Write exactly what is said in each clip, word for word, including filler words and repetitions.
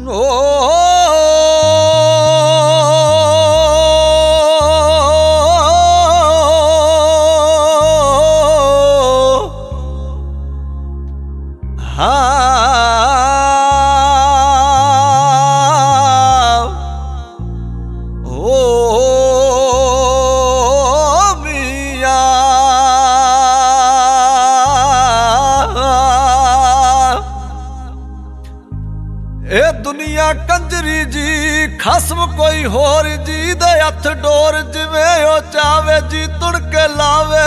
ए दुनिया कंजरी जी खसम कोई होर जी दे हथ डोर जिवें ओ चावे जी तुड़ के लावे।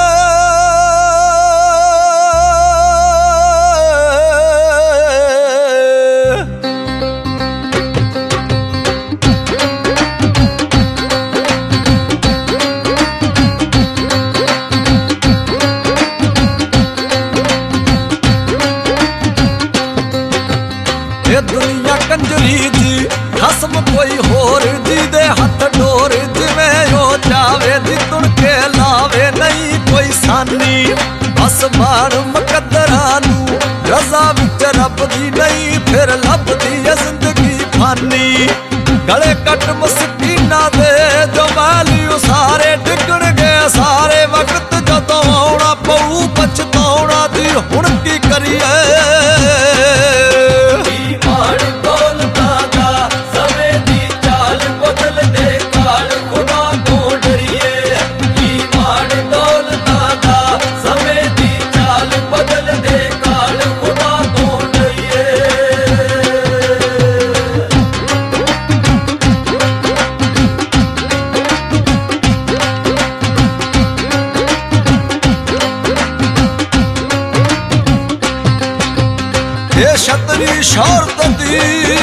दुनिया कंजरी जी खसम कोई होर जी दे हथ डोर जिवें ओ चावे जी तुड़ के लावे। नहीं कोई सानी बस मान मुकद्दरा नू रज़ा विच रब दी नहीं फिर लभदी है जिंदगी फानी। गले कट मस्कीना दे जो माली सारे डिगणगे सारे वक्त जदों आउणा पऊ पछताउणा दी हुण की करिए। ये छतरी शौहरत दी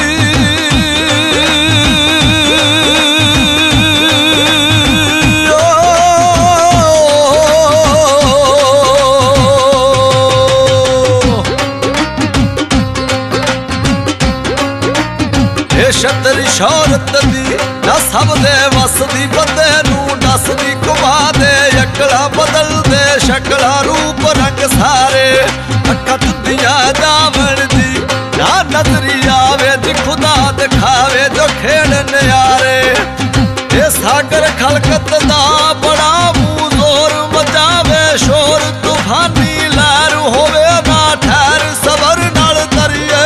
ये छतरी शौहरत दी ना सब दे वस दी बंदे नू दसदी घुमा दे अकला बदल दे शकला रूप रंग सारे अक्खां दुधियां जावण दी ना नजरी आवे जी खुदा दिखावे जो खेड़ नयारे। ये सागर खलकत दा बड़ा मुंह जोर मचावे शोर तूफानी लहर होवे ना ठहर सबर नाल तरिए।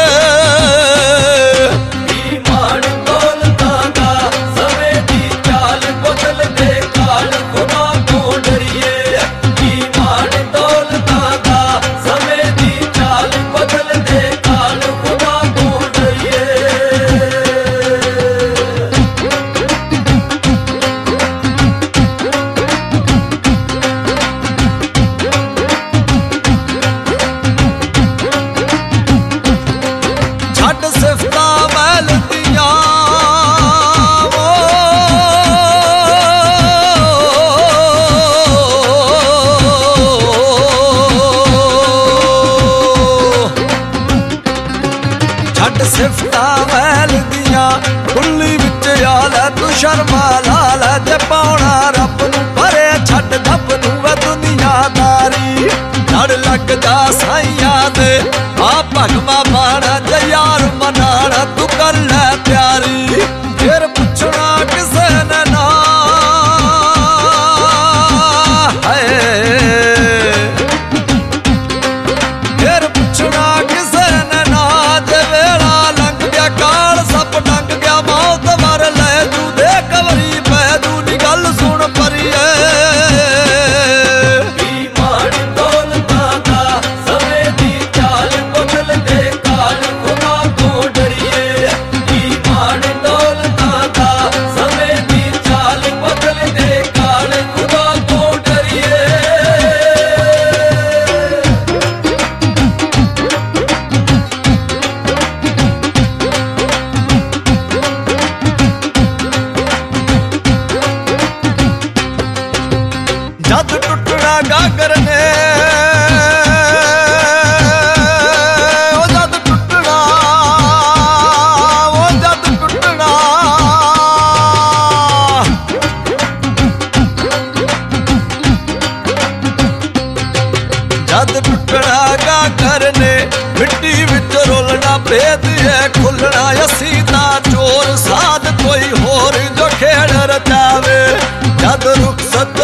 सिफता महल दिया खुली विच आला तू शर्मा लाल जे पाउणा रब नू परे छट दब नू वे दुनियादारी। लड़ लग जा साइयां दे आ भगवा बाणा जे यार मनाना तू कर लै प्यारी। फिर पुछना किसे ने ना है फिर पुछना किसे ने ना जे वेला लंघ गया काल सप डंग गया मौत मर ले तू दे कवरी पै तू नी गल सुन परिए। ईमान दौलतां दा समय दी चाल बदल दे का मिट्टी विच रोलना भेद है खुलना असी ता चोर साध कोई होर जो खेड़ रचावे जद रुखसत